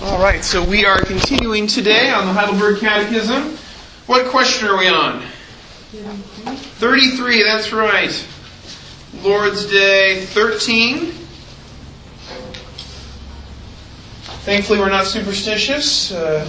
All right, so we are continuing today on the Heidelberg Catechism. What question are we on? 33, that's right. Lord's Day 13. Thankfully, we're not superstitious.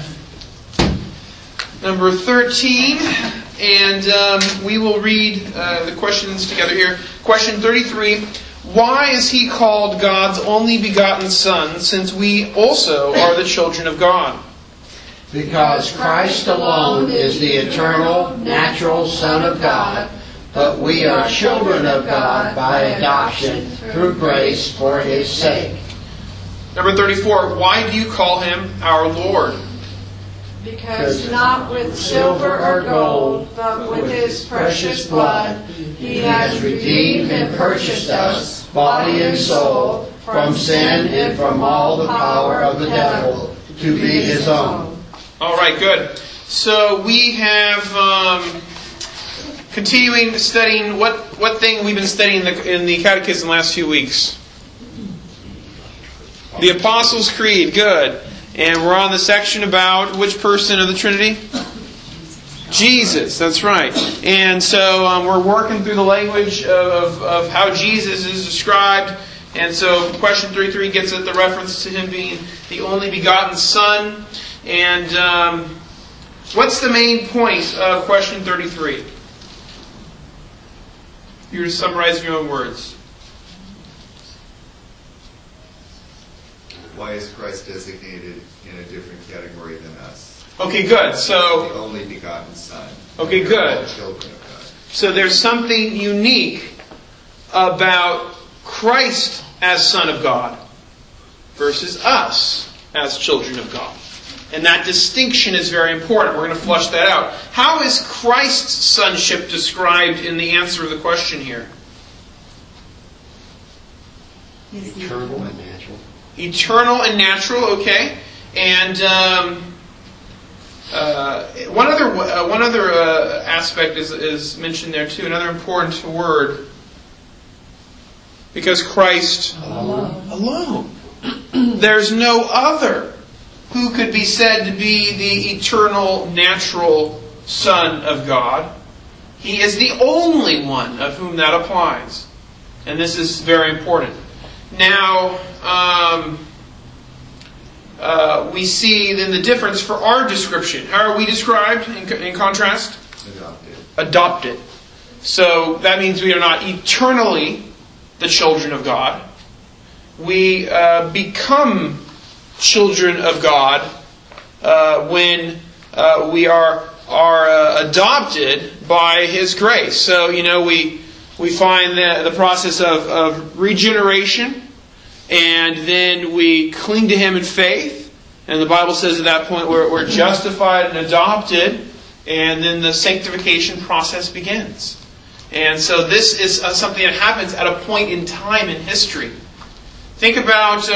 Number 13, and we will read the questions together here. Question 33. Why is He called God's only begotten Son, since we also are the children of God? Because Christ alone is the eternal, natural Son of God, but we are children of God by adoption through grace for His sake. Number 34. Why do you call Him our Lord? Because not with silver or gold, but with His precious blood, He has redeemed and purchased us, body and soul, from sin and from all the power of the devil, to be His own. All right, good. So we have continuing studying what thing we've been studying in the Catechism the last few weeks. The Apostles' Creed, good. And we're on the section about which person of the Trinity? Jesus, that's right. And so we're working through the language of how Jesus is described. And so question 33 gets at the reference to Him being the only begotten Son. And what's the main point of question 33? You're to summarize in your own words. Why is Christ designated in a different category than us? Okay, good. So the only begotten Son. Okay, good. All children of God. So there's something unique about Christ as Son of God versus us as children of God. And that distinction is very important. We're going to flush that out. How is Christ's sonship described in the answer of the question here? Eternal and natural. Eternal and natural, okay. And one other aspect is mentioned there too. Another important word, because Christ alone. There's no other who could be said to be the eternal, natural Son of God. He is the only one of whom that applies, and this is very important. Now, we see then the difference for our description. How are we described in contrast? Adopted. So that means we are not eternally the children of God. We become children of God when we are adopted by His grace. So, we find the process of regeneration, and then we cling to Him in faith. And the Bible says at that point we're justified and adopted, and then the sanctification process begins. And so this is something that happens at a point in time in history. Think about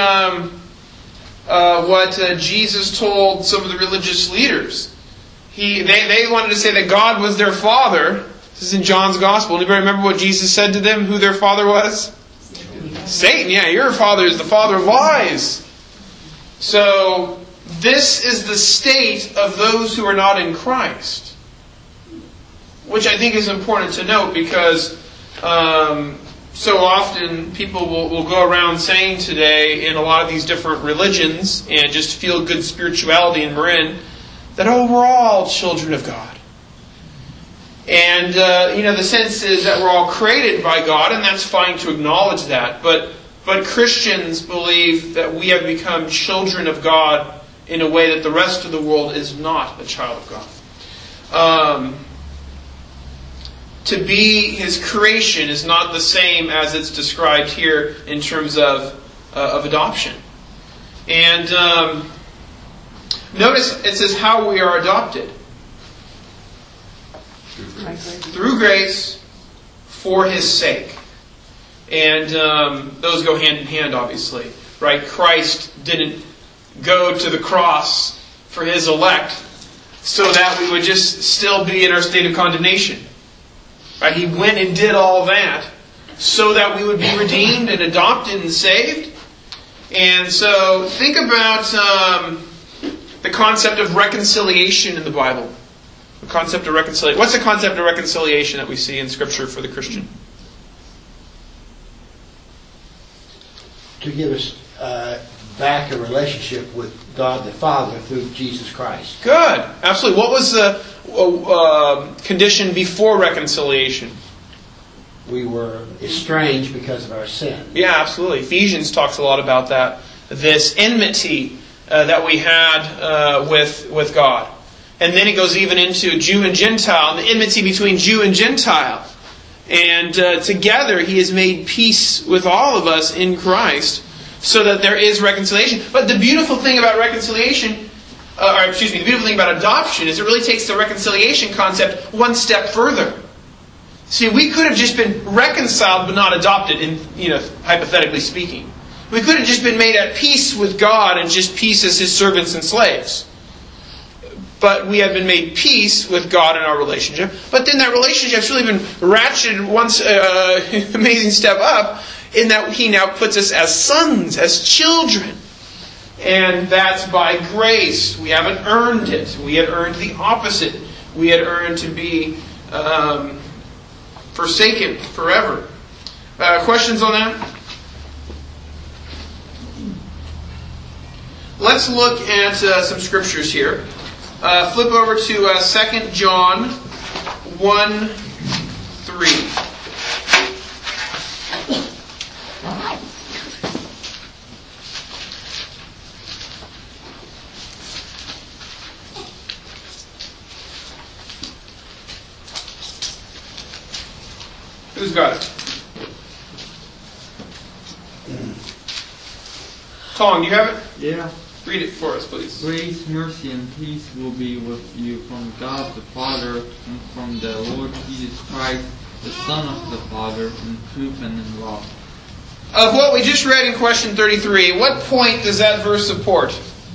what Jesus told some of the religious leaders. They wanted to say that God was their Father. This is in John's Gospel. Anybody remember what Jesus said to them, who their father was? Satan. Yeah, your father is the father of lies. So, this is the state of those who are not in Christ. Which I think is important to note, because so often people will go around saying today in a lot of these different religions and just feel good spirituality and Marin, that we're all children of God. And, the sense is that we're all created by God, and that's fine to acknowledge that. But Christians believe that we have become children of God in a way that the rest of the world is not a child of God. To be His creation is not the same as it's described here in terms of adoption. And notice it says how we are adopted. Through grace, for His sake. And those go hand in hand, obviously. Right? Christ didn't go to the cross for His elect so that we would just still be in our state of condemnation. Right? He went and did all that so that we would be redeemed and adopted and saved. And so think about the concept of reconciliation in the Bible. The concept of reconciliation. What's the concept of reconciliation that we see in Scripture for the Christian? To give us back a relationship with God the Father through Jesus Christ. Good. Absolutely. What was the condition before reconciliation? We were estranged because of our sin. Yeah, absolutely. Ephesians talks a lot about that. This enmity that we had with God. And then it goes even into Jew and Gentile, and the enmity between Jew and Gentile. And together He has made peace with all of us in Christ, so that there is reconciliation. But the beautiful thing about reconciliation, the beautiful thing about adoption is it really takes the reconciliation concept one step further. See, we could have just been reconciled but not adopted, hypothetically speaking. We could have just been made at peace with God and just peace as His servants and slaves. But we have been made peace with God in our relationship. But then that relationship's really been ratcheted one amazing step up, in that He now puts us as sons, as children. And that's by grace. We haven't earned it. We had earned the opposite. We had earned to be forsaken forever. Questions on that? Let's look at some scriptures here. Flip over to 2 John 1:3. Who's got it? Tong, you have it? Yeah. Read it for us, please. Grace, mercy, and peace will be with you from God the Father and from the Lord Jesus Christ, the Son of the Father, in truth and in love. Of what we just read in question 33, what point does that verse support?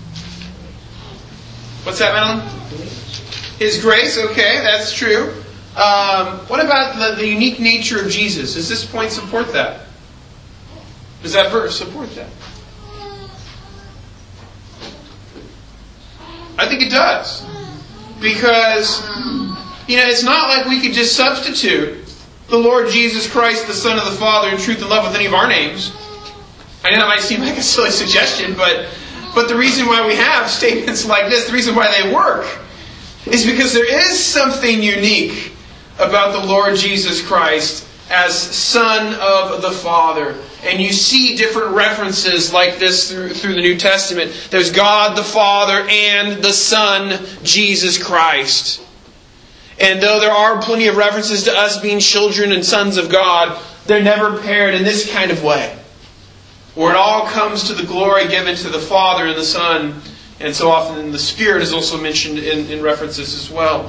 What's that, Madeline? His grace, okay, that's true. What about the unique nature of Jesus? Does this point support that? Does that verse support that? I think it does. Because, it's not like we could just substitute the Lord Jesus Christ, the Son of the Father, in truth and love with any of our names. I know that might seem like a silly suggestion, but the reason why we have statements like this, the reason why they work, is because there is something unique about the Lord Jesus Christ as Son of the Father. And you see different references like this through the New Testament. There's God the Father and the Son, Jesus Christ. And though there are plenty of references to us being children and sons of God, they're never paired in this kind of way, where it all comes to the glory given to the Father and the Son. And so often the Spirit is also mentioned in references as well.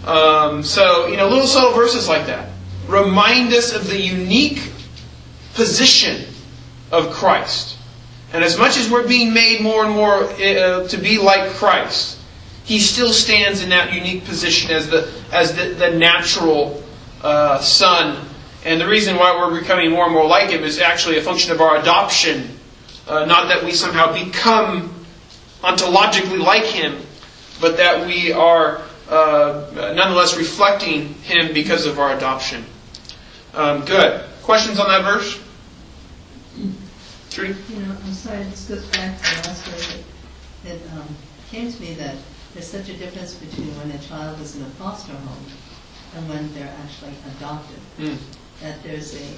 Little subtle verses like that remind us of the unique position of Christ. And as much as we're being made more and more to be like Christ, He still stands in that unique position as the natural Son. And the reason why we're becoming more and more like Him is actually a function of our adoption. Not that we somehow become ontologically like Him, but that we are nonetheless reflecting Him because of our adoption. Good. Questions on that verse? Trudy? I'm sorry, this goes back to the last verse. It came to me that there's such a difference between when a child is in a foster home and when they're actually adopted. That there's a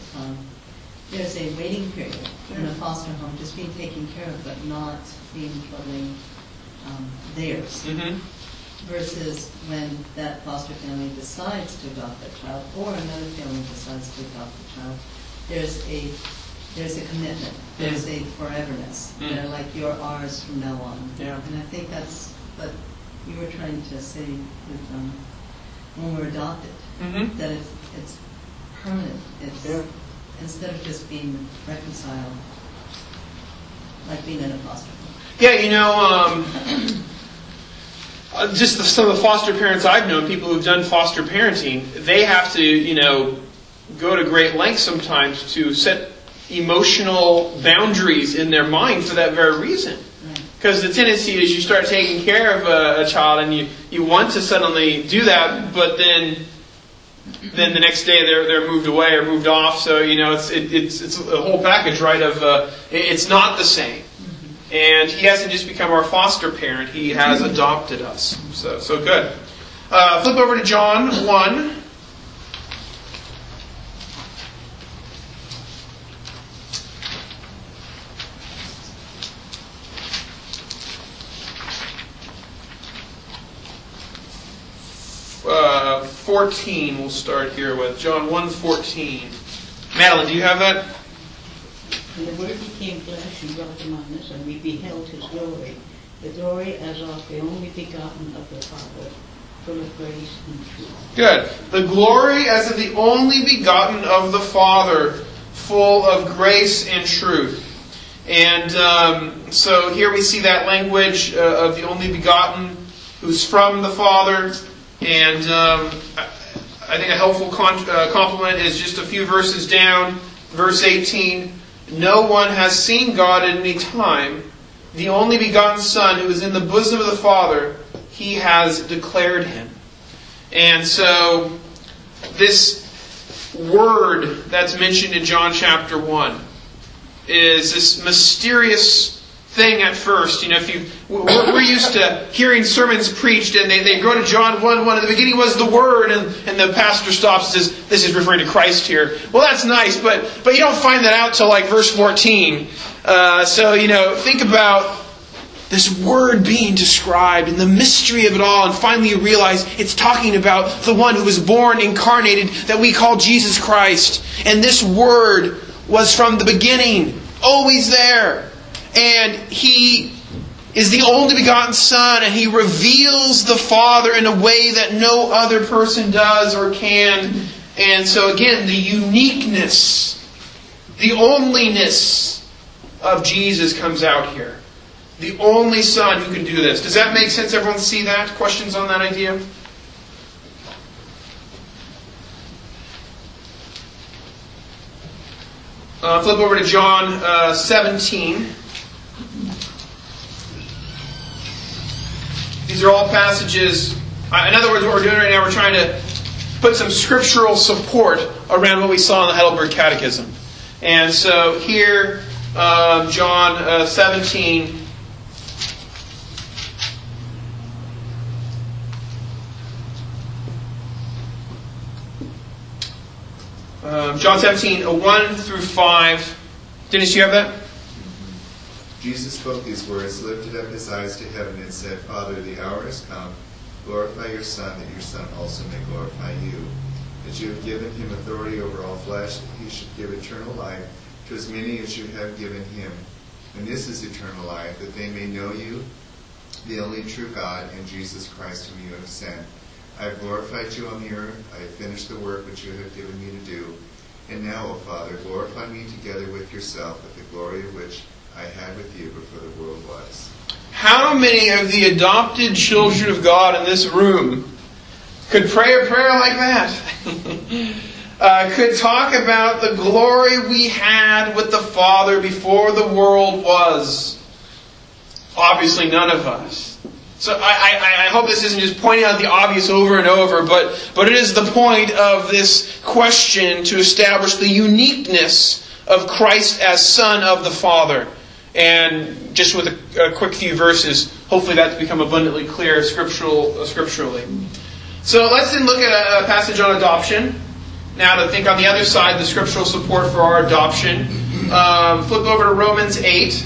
waiting period in a foster home, just being taken care of, but not being totally theirs. Versus when that foster family decides to adopt that child, or another family decides to adopt the child, there's a commitment. There's a foreverness. They're like, you're ours from now on. Yeah. And I think that's what you were trying to say with when we're adopted. That it's permanent. It's instead of just being reconciled, like being in a foster home. Yeah, just some of the foster parents I've known, people who've done foster parenting, they have to, go to great lengths sometimes to set emotional boundaries in their mind for that very reason. Because the tendency is you start taking care of a child and you want to suddenly do that, but then the next day they're moved away or moved off. So it's a whole package, right? Of it's not the same. And He hasn't just become our foster parent; He has adopted us. So good. Flip over to John 1. Uh, 14 we'll start here with. John 1:14. Madeline, do you have that? And the Word became flesh and dwelt among us, and we beheld His glory, the glory as of the only begotten of the Father, full of grace and truth. Good. The glory as of the only begotten of the Father, full of grace and truth. And so here we see that language of the only begotten, who's from the Father. And I think a helpful compliment is just a few verses down, verse 18. No one has seen God at any time. The only begotten Son, who is in the bosom of the Father, He has declared Him. And so this word that's mentioned in John chapter 1 is this mysterious thing at first. We're used to hearing sermons preached, and they go to John 1:1. At the beginning was the Word, and the pastor stops and says, "This is referring to Christ here." Well, that's nice, but you don't find that out till like verse 14. So think about this Word being described and the mystery of it all, and finally you realize it's talking about the one who was born incarnated that we call Jesus Christ. And this Word was from the beginning, always there. And He is the only begotten Son, and He reveals the Father in a way that no other person does or can. And so again, the uniqueness, the onlyness of Jesus comes out here. The only Son who can do this. Does that make sense? Everyone see that? Questions on that idea? Flip over to John 17. These are all passages. In other words, what we're doing right now, we're trying to put some scriptural support around what we saw in the Heidelberg Catechism. And so here, John 17. John 17, 1 through 5. Dennis, you have that? Jesus spoke these words, lifted up His eyes to heaven, and said, Father, the hour has come. Glorify your Son, that your Son also may glorify you. That you have given Him authority over all flesh, that He should give eternal life to as many as you have given Him. And this is eternal life, that they may know you, the only true God, and Jesus Christ whom you have sent. I have glorified you on the earth. I have finished the work which you have given me to do. And now, O Father, glorify me together with yourself, with the glory of which I had with you before the world was. How many of the adopted children of God in this room could pray a prayer like that? Could talk about the glory we had with the Father before the world was? Obviously none of us. So I hope this isn't just pointing out the obvious over and over, but it is the point of this question to establish the uniqueness of Christ as Son of the Father. And just with a quick few verses, hopefully that's become abundantly clear scripturally. So let's then look at a passage on adoption. Now to think on the other side, the scriptural support for our adoption. Flip over to Romans 8.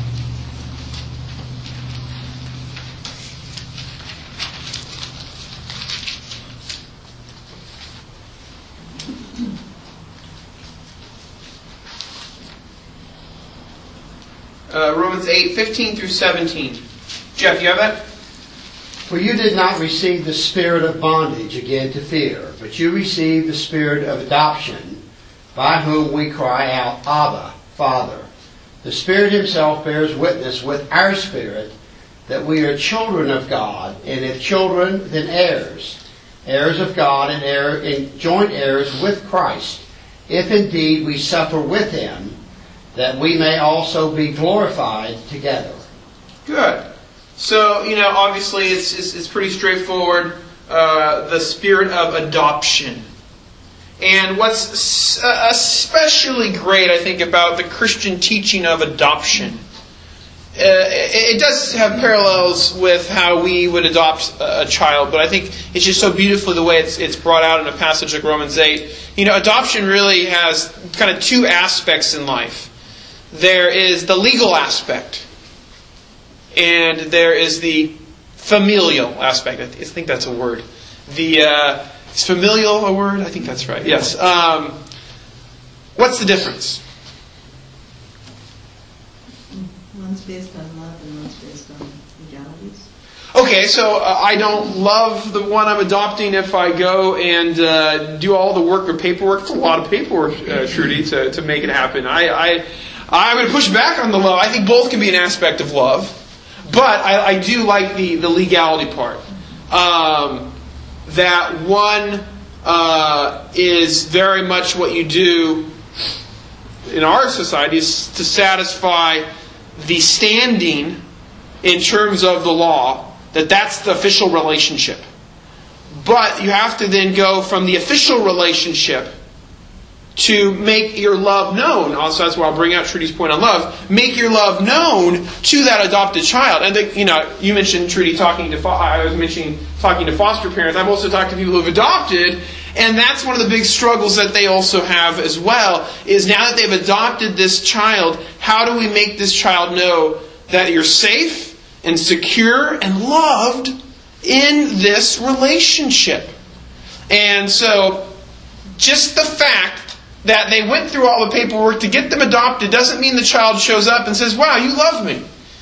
Romans 8, 15 through 17. Jeff, you have that? For you did not receive the spirit of bondage again to fear, but you received the spirit of adoption, by whom we cry out, Abba, Father. The Spirit Himself bears witness with our spirit that we are children of God, and if children, then heirs, heirs of God and joint heirs with Christ, if indeed we suffer with Him, that we may also be glorified together. Good. So, obviously it's pretty straightforward. The spirit of adoption. And what's especially great, I think, about the Christian teaching of adoption, it does have parallels with how we would adopt a child, but I think it's just so beautifully the way it's brought out in a passage like Romans 8. Adoption really has kind of two aspects in life. There is the legal aspect, and there is the familial aspect. I think that's a word. Is familial a word? I think that's right. Yes. What's the difference? One's based on love and one's based on legalities. Okay, so I don't love the one I'm adopting if I go and do all the work or paperwork. It's a lot of paperwork, Trudy, to make it happen. I'm going to push back on the love. I think both can be an aspect of love, but I do like the legality part. That one is very much what you do in our society is to satisfy the standing in terms of the law, that's the official relationship. But you have to then go from the official relationship to make your love known. Also, that's where I'll bring out Trudy's point on love. Make your love known to that adopted child. And you mentioned Trudy talking to foster parents. I've also talked to people who have adopted, and that's one of the big struggles that they also have as well. Is now that they've adopted this child, how do we make this child know that you're safe and secure and loved in this relationship? And so, just the fact that they went through all the paperwork to get them adopted doesn't mean the child shows up and says, "Wow, you love me."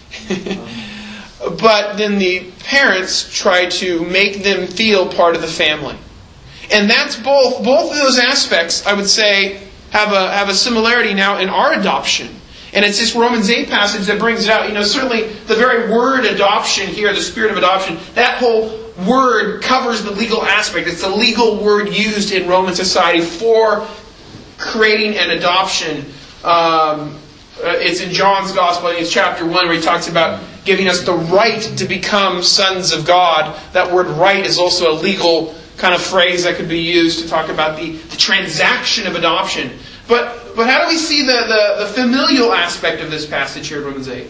But then the parents try to make them feel part of the family. And that's both of those aspects, I would say, have a similarity now in our adoption. And it's this Romans 8 passage that brings it out. Certainly the very word adoption here, the spirit of adoption, that whole word covers the legal aspect. It's a legal word used in Roman society for creating an adoption. It's in John's Gospel, I think it's chapter 1, where he talks about giving us the right to become sons of God. That word right is also a legal kind of phrase that could be used to talk about the transaction of adoption. But how do we see the familial aspect of this passage here in Romans 8?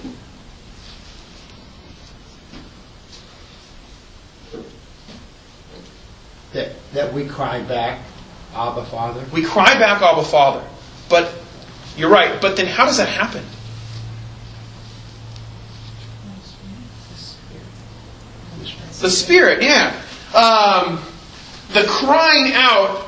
That we cry back, Abba, Father. We cry back, Abba, Father. But you're right. But then how does that happen? The Spirit, yeah. The crying out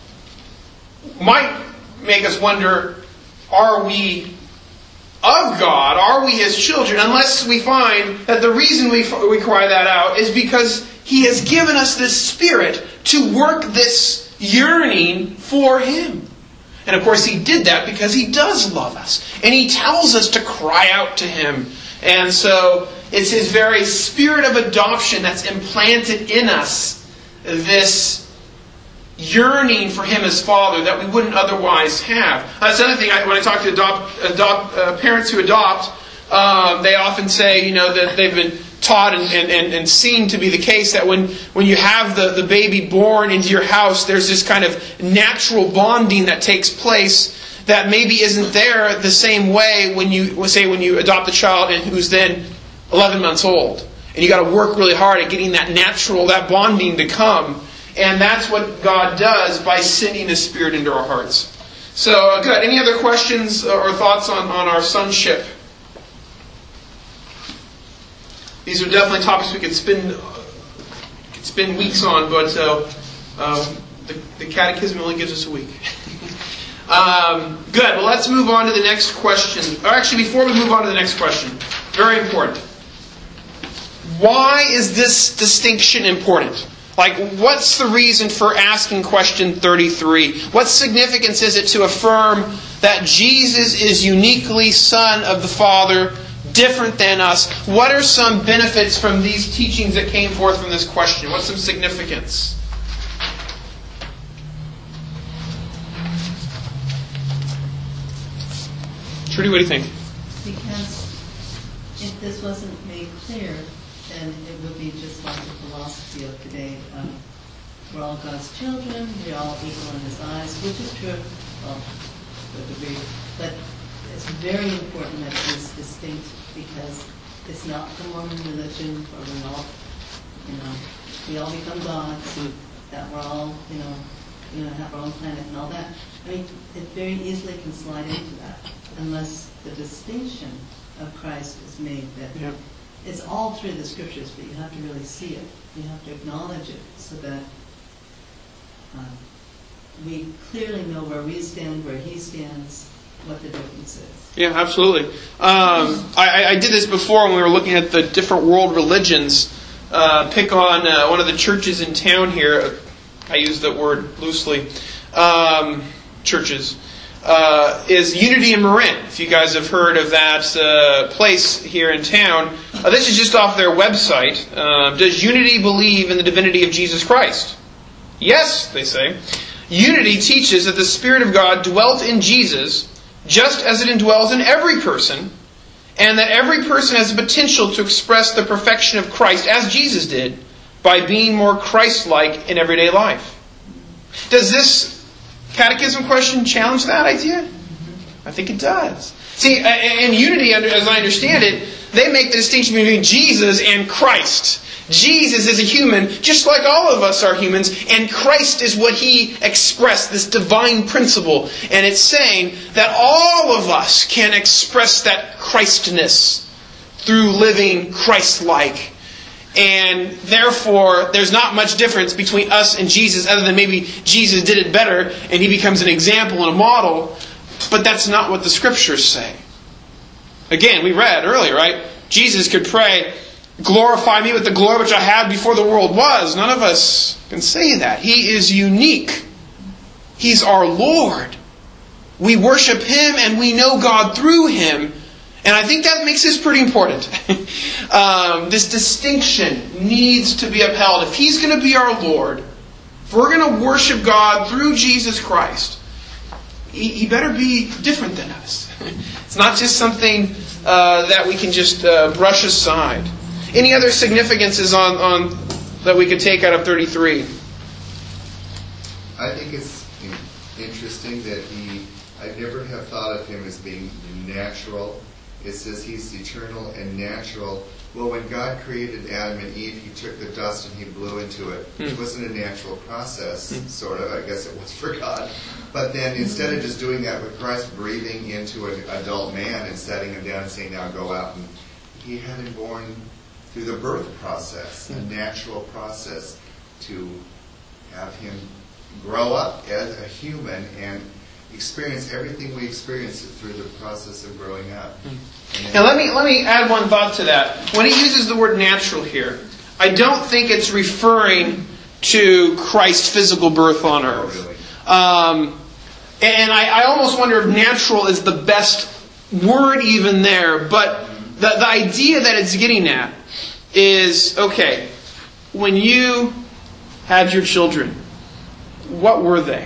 might make us wonder, are we of God? Are we His children? Unless we find that the reason we cry that out is because He has given us this Spirit to work this yearning for Him. And of course He did that because He does love us. And He tells us to cry out to Him. And so it's His very spirit of adoption that's implanted in us this yearning for Him as Father that we wouldn't otherwise have. That's another thing. When I talk to parents who adopt, they often say, that they've been taught and seen to be the case that when you have the baby born into your house, there's this kind of natural bonding that takes place that maybe isn't there the same way when you adopt a child and who's then 11 months old. And you got to work really hard at getting that bonding to come. And that's what God does by sending His Spirit into our hearts. So, good. Any other questions or thoughts on our sonship? These are definitely topics we could spend weeks on, but the Catechism only gives us a week. Good. Well, let's move on to the next question. Or actually, before we move on to the next question, very important. Why is this distinction important? What's the reason for asking question 33? What significance is it to affirm that Jesus is uniquely Son of the Father, different than us? What are some benefits from these teachings that came forth from this question? What's some significance? Trudy, what do you think? Because if this wasn't made clear, then it would be just like the philosophy of today. We're all God's children, we're all equal in His eyes, which is true, well, to a degree. But it's very important that it is distinct, because it's not the Mormon religion where we all become gods, that we're all, have our own planet and all that. I mean, it very easily can slide into that, unless the distinction of Christ is made. That it's all through the Scriptures, but you have to really see it. You have to acknowledge it, so that we clearly know where we stand, where He stands, what the difference is. Yeah, absolutely. I did this before when we were looking at the different world religions. Pick on one of the churches in town here. I use that word loosely. Churches. Is Unity in Marin. If you guys have heard of that place here in town. This is just off their website. Does Unity believe in the divinity of Jesus Christ? Yes, they say. Unity teaches that the Spirit of God dwelt in Jesus just as it indwells in every person, and that every person has the potential to express the perfection of Christ, as Jesus did, by being more Christ-like in everyday life. Does this catechism question challenge that idea? I think it does. See, in Unity, as I understand it, they make the distinction between Jesus and Christ. Jesus is a human, just like all of us are humans, and Christ is what He expressed, this divine principle. And it's saying that all of us can express that Christness through living Christ-like. And therefore, there's not much difference between us and Jesus, other than maybe Jesus did it better and He becomes an example and a model. But that's not what the Scriptures say. Again, we read earlier, right? Jesus could pray, glorify me with the glory which I had before the world was. None of us can say that. He is unique. He's our Lord. We worship Him and we know God through Him. And I think that makes this pretty important. This distinction needs to be upheld. If He's going to be our Lord, if we're going to worship God through Jesus Christ, He better be different than us. It's not just something that we can just brush aside. Any other significances on that we could take out of 33? I think it's interesting that I never have thought of Him as being natural. It says He's eternal and natural. Well, when God created Adam and Eve, He took the dust and He blew into it. It wasn't a natural process, sort of. I guess it was for God. But then instead of just doing that with Christ, breathing into an adult man and setting him down and saying, now go out, and He had him born through the birth process, a natural process, to have him grow up as a human and experience everything we experience through the process of growing up. Now let me add one thought to that. When he uses the word natural here, I don't think it's referring to Christ's physical birth on earth. Really. And I almost wonder if natural is the best word even there. But the idea that it's getting at is, okay, when you had your children, what were they?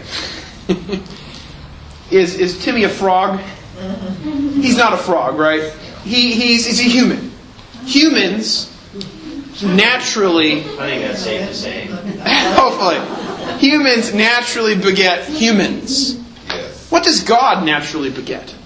Is Timmy a frog? He's not a frog, right? He's a human. Humans naturally... I think that's safe to say. Hopefully. Humans naturally beget humans. Yes. What does God naturally beget?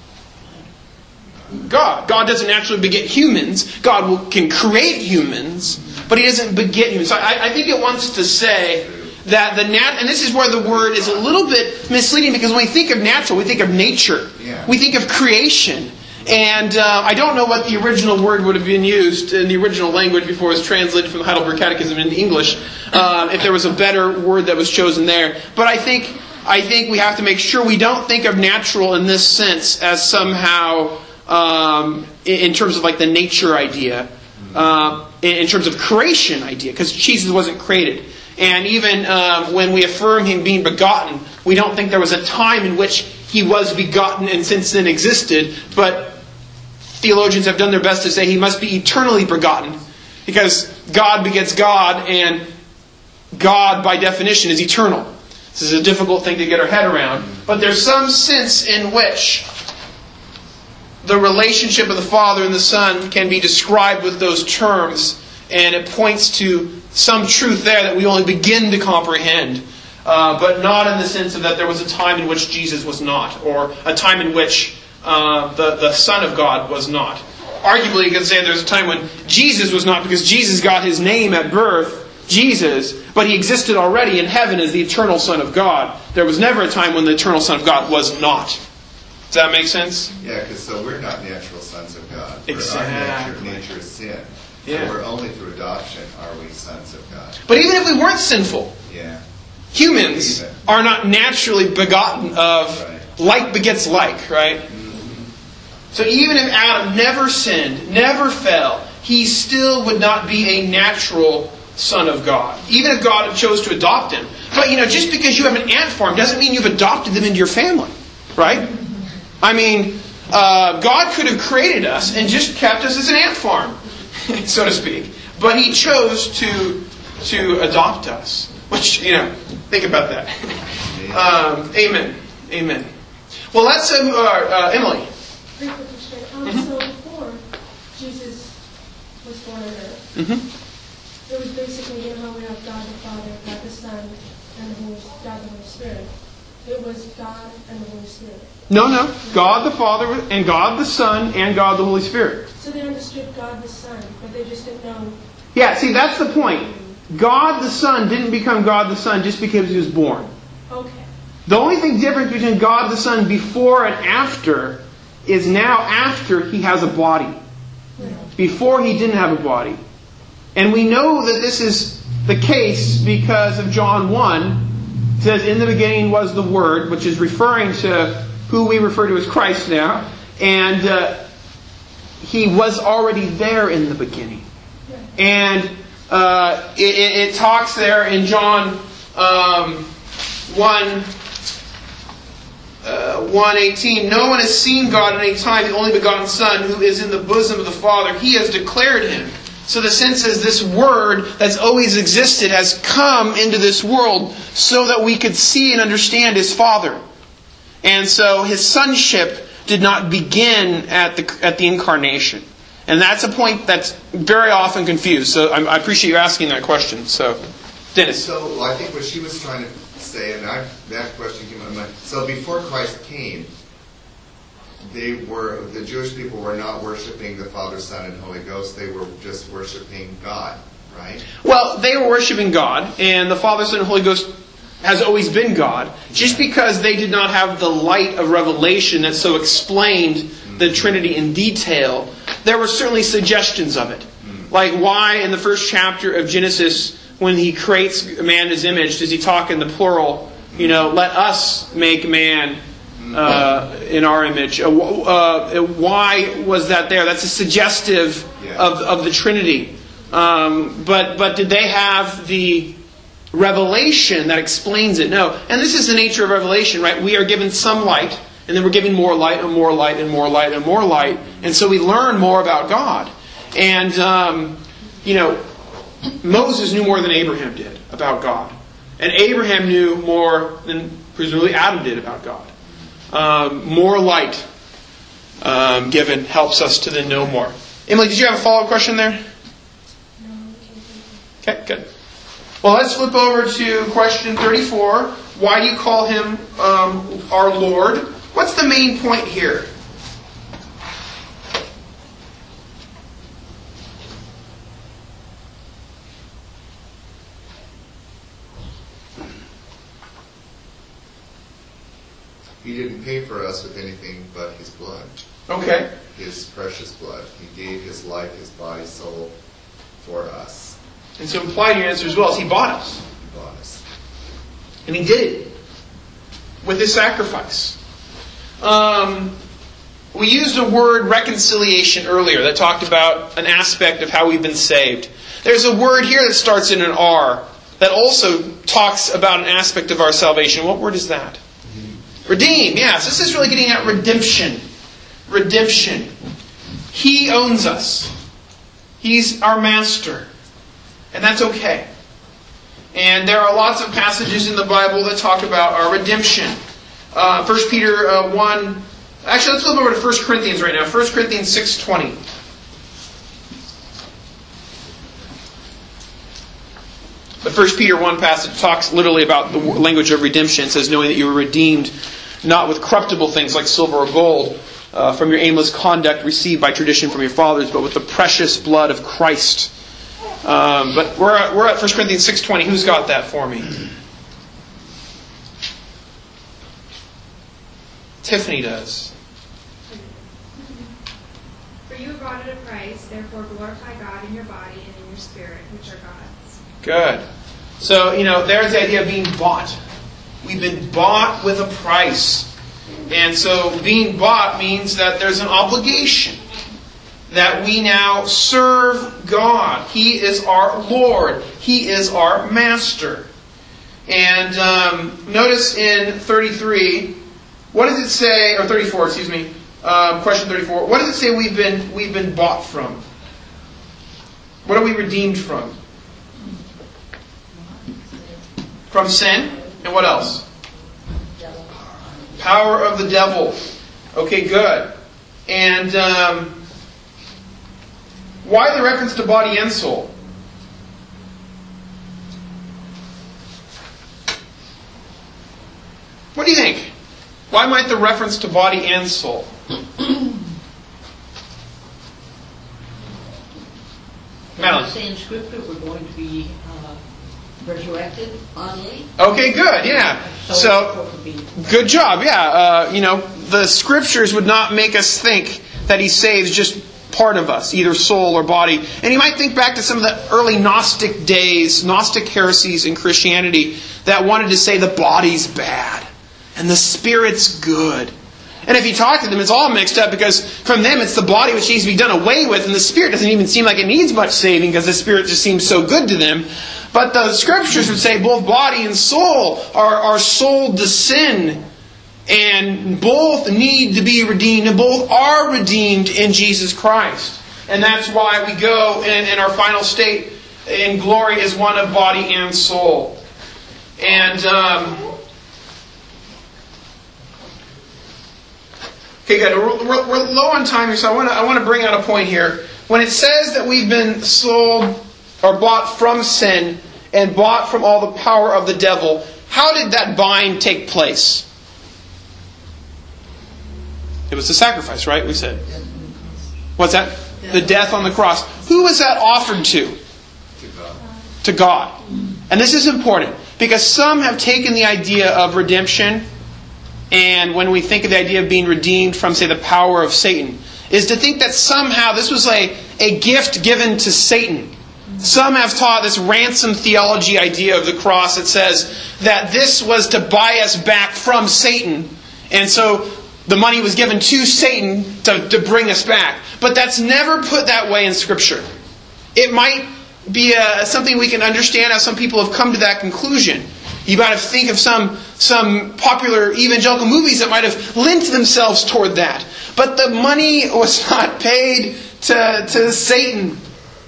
God doesn't naturally beget humans. God can create humans, but He doesn't beget humans. So I think it wants to say that and this is where the word is a little bit misleading, because when we think of natural, we think of nature. Yeah. We think of creation. And I don't know what the original word would have been used in the original language before it was translated from the Heidelberg Catechism into English, if there was a better word that was chosen there. But I think we have to make sure we don't think of natural in this sense as somehow, in terms of like the nature idea, in terms of creation idea, because Jesus wasn't created. And even when we affirm Him being begotten, we don't think there was a time in which He was begotten and since then existed, but theologians have done their best to say He must be eternally begotten, because God begets God, and God by definition is eternal. This is a difficult thing to get our head around. But there's some sense in which the relationship of the Father and the Son can be described with those terms, and it points to some truth there that we only begin to comprehend, but not in the sense of that there was a time in which Jesus was not, or a time in which the Son of God was not. Arguably, you could say there's a time when Jesus was not, because Jesus got his name at birth, Jesus, but he existed already in heaven as the eternal Son of God. There was never a time when the eternal Son of God was not. Does that make sense? Yeah, because so we're not natural sons of God. Exactly. Our nature is sin. Yeah. So we're only through adoption are we sons of God. But even if we weren't sinful, Yeah. humans are not naturally begotten of like begets like, right? So even if Adam never sinned, never fell, he still would not be a natural son of God. Even if God chose to adopt him. But just because you have an ant farm doesn't mean you've adopted them into your family, right? I mean, God could have created us and just kept us as an ant farm, so to speak. But he chose to adopt us. Which, think about that. Amen. Amen. Well, let's Emily. So before Jesus was born on earth, it was basically in harmony of God the Father, God the Son, and God the Holy Spirit. It was God and the Holy Spirit. No. God the Father and God the Son and God the Holy Spirit. So they understood God the Son, but they just didn't know. Yeah, see, that's the point. God the Son didn't become God the Son just because he was born. Okay. The only thing different between God the Son before and after is now after he has a body. Before he didn't have a body. And we know that this is the case because of John 1. It says, in the beginning was the Word, which is referring to who we refer to as Christ now. And he was already there in the beginning. And it talks there in John 1:18, no one has seen God at any time, the only begotten Son, who is in the bosom of the Father. He has declared him. So the sense is this Word that's always existed has come into this world so that we could see and understand His Father. And so His sonship did not begin at the incarnation. And that's a point that's very often confused. So I appreciate you asking that question. So, Dennis. So I think what she was trying to say, and that question came to my mind. So before Christ came, the Jewish people were not worshiping the Father, Son, and Holy Ghost. They were just worshiping God, right? Well, they were worshiping God, and the Father, Son, and Holy Ghost has always been God. Just because they did not have the light of revelation that so explained the Trinity in detail, there were certainly suggestions of it. Like why in the first chapter of Genesis, when he creates man in his image, does he talk in the plural, let us make man in our image. Why was that there? That's a suggestive of the Trinity. But did they have the revelation that explains it? No. And this is the nature of revelation, right? We are given some light, and then we're given more light and more light and more light and more light. And so we learn more about God. And, Moses knew more than Abraham did about God. And Abraham knew more than presumably Adam did about God. More light given helps us to then know more. Emily, did you have a follow-up question there? No, Okay, good. Well, let's flip over to question 34. Why do you call him our Lord? What's the main point here? He didn't pay for us with anything but His blood. Okay. His precious blood. He gave His life, His body, soul for us. And so implied in your answer as well is He bought us. He bought us. And He did it with His sacrifice. We used the word reconciliation earlier that talked about an aspect of how we've been saved. There's a word here that starts in an R that also talks about an aspect of our salvation. What word is that? Redeem, yes. This is really getting at redemption. Redemption. He owns us. He's our master. And that's okay. And there are lots of passages in the Bible that talk about our redemption. 1 Peter 1, Actually, let's flip over to 1 Corinthians right now. 1 Corinthians 6:20. The 1 Peter 1 passage talks literally about the language of redemption. It says, knowing that you were redeemed not with corruptible things like silver or gold from your aimless conduct received by tradition from your fathers, but with the precious blood of Christ. But we're at 1 Corinthians 6:20. Who's got that for me? Tiffany does. For you were bought at a price, therefore glorify God in your body and in your spirit, which are God's. Good. So, there's the idea of being bought. We've been bought with a price. And so being bought means that there's an obligation. That we now serve God. He is our Lord. He is our Master. And notice in 33, what does it say, or 34, excuse me, question 34. What does it say we've been bought from? What are we redeemed from? From sin. And what else? Power of the devil. Okay, good. And why the reference to body and soul? What do you think? Why might the reference to body and soul? Madeline. Say in Scripture we're going to be resurrected bodily. Okay, good. Yeah. So good job. Yeah. The Scriptures would not make us think that He saves just part of us, either soul or body. And you might think back to some of the early Gnostic days, Gnostic heresies in Christianity that wanted to say the body's bad and the spirit's good. And if you talk to them, it's all mixed up because from them it's the body which needs to be done away with, and the spirit doesn't even seem like it needs much saving because the spirit just seems so good to them. But the Scriptures would say both body and soul are sold to sin, and both need to be redeemed, and both are redeemed in Jesus Christ. And that's why we go in our final state in glory as one of body and soul. And okay, good. We're low on time here, so I want to bring out a point here. When it says that we've been sold or bought from sin and bought from all the power of the devil, how did that buying take place? It was the sacrifice, right? We said. What's that? The death on the cross. Who was that offered to? To God. To God. And this is important because some have taken the idea of redemption, and when we think of the idea of being redeemed from, say, the power of Satan, is to think that somehow this was a gift given to Satan. Some have taught this ransom theology idea of the cross that says that this was to buy us back from Satan. And so the money was given to Satan to bring us back. But that's never put that way in Scripture. It might be something we can understand how some people have come to that conclusion. You got to think of some popular evangelical movies that might have lent themselves toward that. But the money was not paid to Satan.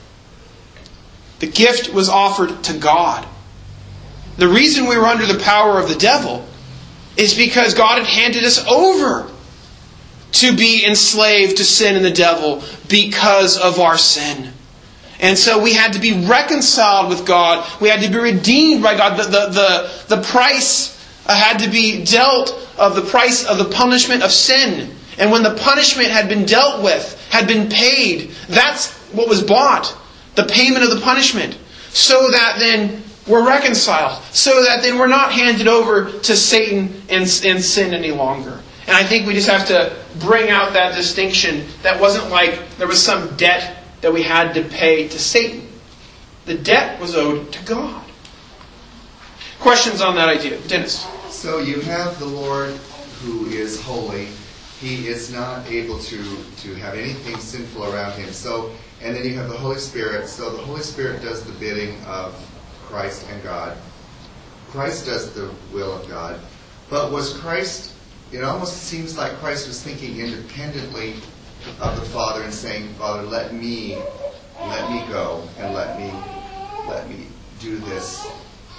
The gift was offered to God. The reason we were under the power of the devil is because God had handed us over to be enslaved to sin and the devil because of our sin. And so we had to be reconciled with God. We had to be redeemed by God. The price had to be dealt of the price of the punishment of sin. And when the punishment had been dealt with, had been paid, that's what was bought. The payment of the punishment. So that then we're reconciled. So that then we're not handed over to Satan and sin any longer. And I think we just have to bring out that distinction. That wasn't like there was some debt that we had to pay to Satan. The debt was owed to God. Questions on that idea? Dennis? So you have the Lord who is holy. He is not able to have anything sinful around Him. And then you have the Holy Spirit. So the Holy Spirit does the bidding of Christ and God. Christ does the will of God. But was Christ, it almost seems like Christ was thinking independently of the Father and saying, Father, let me go and let me do this.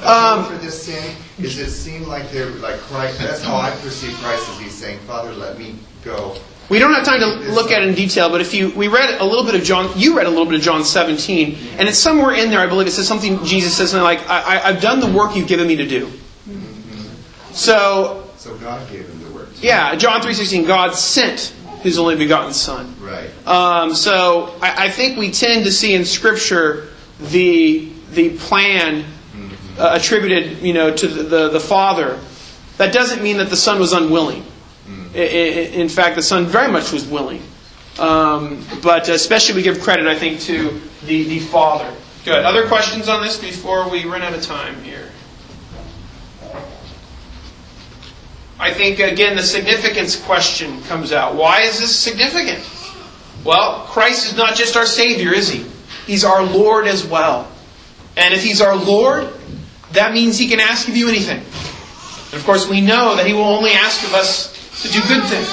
for this sin? Is it seem like they're like Christ? That's how I perceive Christ, as he's saying, Father, let me go. We don't have time to look at it in detail, but we read a little bit of John, you read a little bit of John 17, and it's somewhere in there, I believe it says something, Jesus says something like, I've done the work you've given me to do. Mm-hmm. So God gave him the work. Yeah, John 3:16, God sent His only begotten Son. Right. So I think we tend to see in Scripture the plan attributed, to the Father. That doesn't mean that the Son was unwilling. In fact, the Son very much was willing. But especially we give credit, I think, to the Father. Good. Other questions on this before we run out of time here? I think, again, the significance question comes out. Why is this significant? Well, Christ is not just our Savior, is He? He's our Lord as well. And if He's our Lord, that means He can ask of you anything. And of course, we know that He will only ask of us to do good things.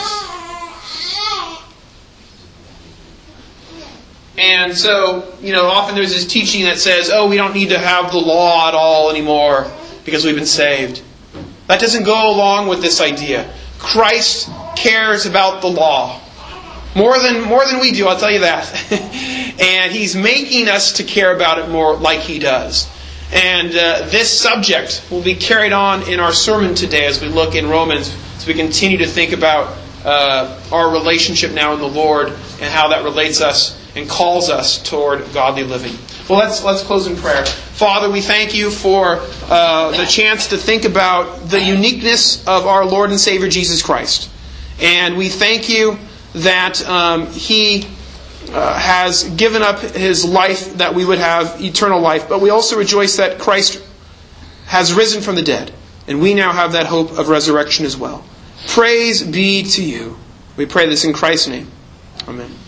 And so, often there's this teaching that says, we don't need to have the law at all anymore because we've been saved. That doesn't go along with this idea. Christ cares about the law. More than we do, I'll tell you that. And He's making us to care about it more like He does. And this subject will be carried on in our sermon today as we look in Romans, as we continue to think about our relationship now in the Lord and how that relates us and calls us toward godly living. Well, let's close in prayer. Father, we thank You for the chance to think about the uniqueness of our Lord and Savior Jesus Christ. And we thank You that He has given up His life that we would have eternal life. But we also rejoice that Christ has risen from the dead. And we now have that hope of resurrection as well. Praise be to You. We pray this in Christ's name. Amen.